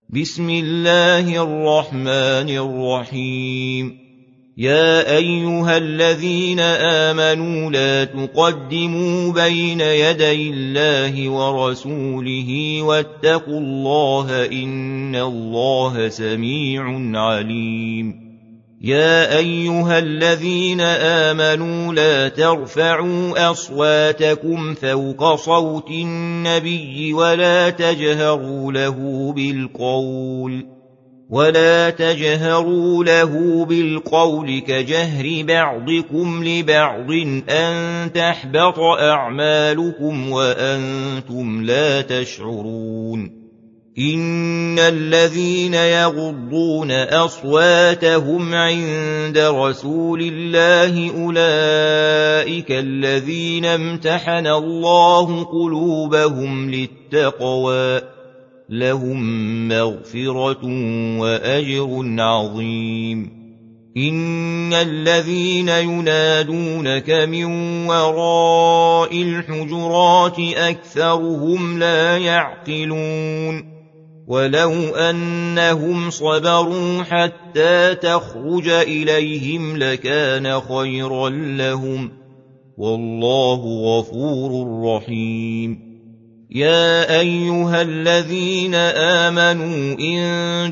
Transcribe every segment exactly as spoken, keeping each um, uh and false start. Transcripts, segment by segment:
بسم الله الرحمن الرحيم. يا أيها الذين آمنوا لا تقدموا بين يدي الله ورسوله واتقوا الله إن الله سميع عليم. يا أيها الذين آمنوا لا ترفعوا أصواتكم فوق صوت النبي ولا تجهروا له بالقول ولا تجهروا له بالقول كجهر بعضكم لبعض أن تحبط أعمالكم وأنتم لا تشعرون. إن الذين يغضون أصواتهم عند رسول الله أولئك الذين امتحن الله قلوبهم للتقوى لهم مغفرة وأجر عظيم. إن الذين ينادونك من وراء الحجرات أكثرهم لا يعقلون. ولو أنهم صبروا حتى تخرج إليهم لكان خيرا لهم والله غفور رحيم. يا أيها الذين آمنوا إن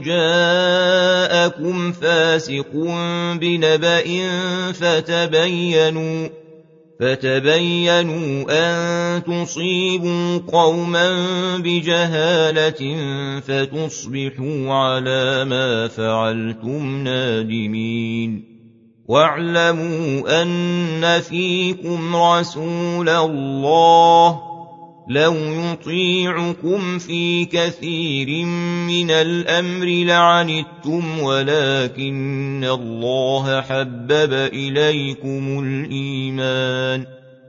جاءكم فاسق بنبأ فتبينوا فتبينوا أن تصيبوا قوما بجهالة فتصبحوا على ما فعلتم نادمين. واعلموا أن فيكم رسول الله لو يطيعكم في كثير من الأمر لعنتم ولكن الله حبب إليكم الإيمان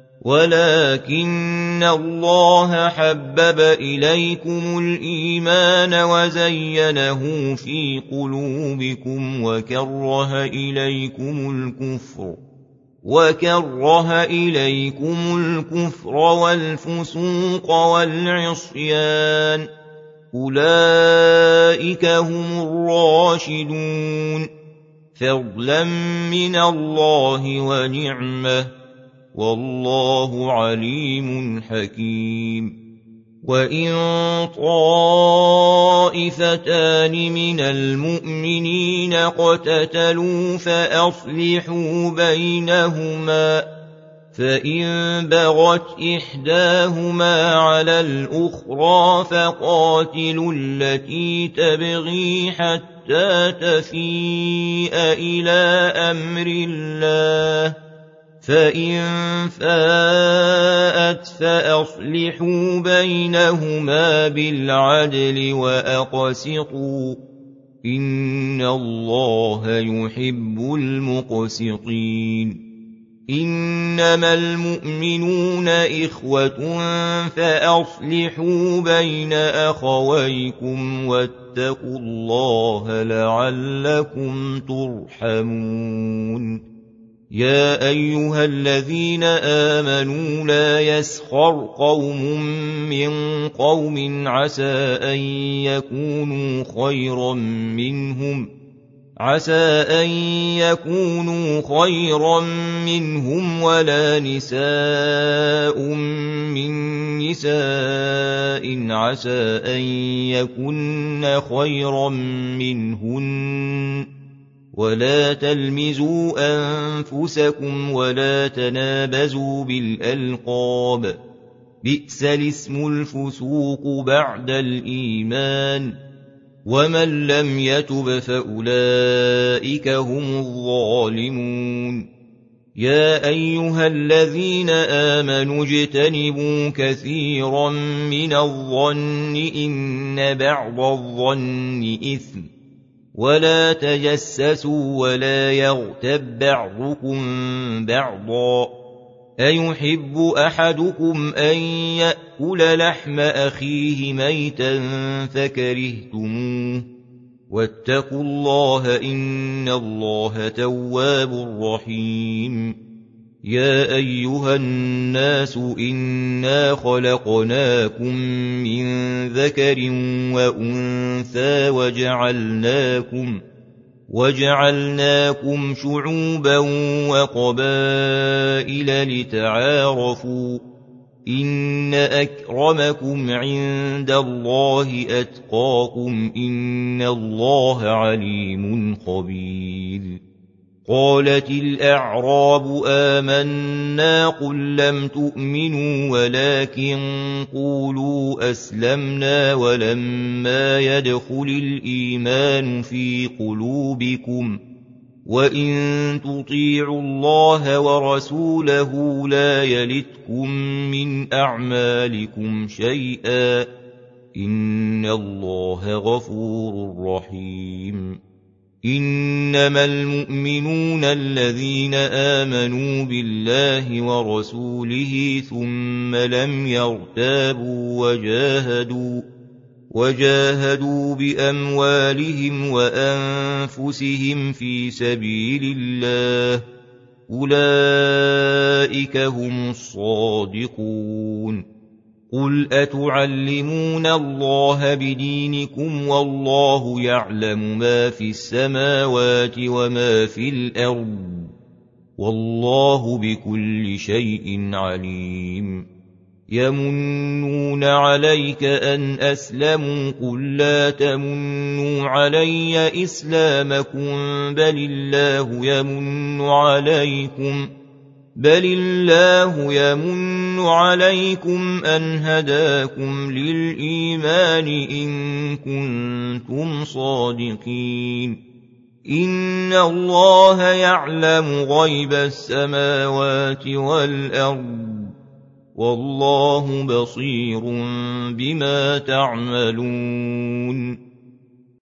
ولكن الله حبب إليكم الإيمان وزينه في قلوبكم وكره إليكم الكفر وكره إليكم الكفر والفسوق والعصيان أولئك هم الراشدون فضلا من الله ونعمة والله عليم حكيم. وإن طائفتان من المؤمنين اقتتلوا فأصلحوا بينهما فإن بغت إحداهما على الأخرى فقاتلوا التي تبغي حتى تفيء إلى أمر الله فإن فاءت فأصلحوا بينهما بالعدل وأقسطوا إن الله يحب المقسطين. إنما المؤمنون إخوة فأصلحوا بين أخويكم واتقوا الله لعلكم ترحمون. يا أيها الذين آمنوا لا يسخر قوم من قوم عسى أن يكونوا خيرا منهم عسى أن يكونوا خيرا منهم ولا نساء من نساء عسى أن يكن خيرا منهن ولا تلمزوا أنفسكم ولا تنابزوا بالألقاب بئس الاسم الفسوق بعد الإيمان ومن لم يتب فأولئك هم الظالمون. يا أيها الذين آمنوا اجتنبوا كثيرا من الظن إن بعض الظن إثم ولا تجسسوا ولا يغتب بعضكم بعضا أيحب أحدكم أن يأكل لحم أخيه ميتا فكرهتموه واتقوا الله إن الله تواب رحيم. يا أيها الناس إنا خلقناكم من ذكر وأنثى وجعلناكم وجعلناكم شعوبا وقبائل لتعارفوا إن أكرمكم عند الله أتقاكم إن الله عليم خبير قالت الأعراب آمنا قل لم تؤمنوا ولكن قولوا أسلمنا ولما يدخل الإيمان في قلوبكم وإن تطيعوا الله ورسوله لا يلتكم من أعمالكم شيئا إن الله غفور رحيم إنما المؤمنون الذين آمنوا بالله ورسوله ثم لم يرتابوا وجاهدوا وجاهدوا بأموالهم وأنفسهم في سبيل الله أولئك هم الصادقون قل أتعلمون الله بدينكم والله يعلم ما في السماوات وما في الأرض والله بكل شيء عليم يمنون عليك أن أسلموا قل لا تمنوا علي إسلامكم بل الله يمن عليكم بل الله يمن عليكم أن هداكم للإيمان إن كنتم صادقين إن الله يعلم غيب السماوات والأرض والله بصير بما تعملون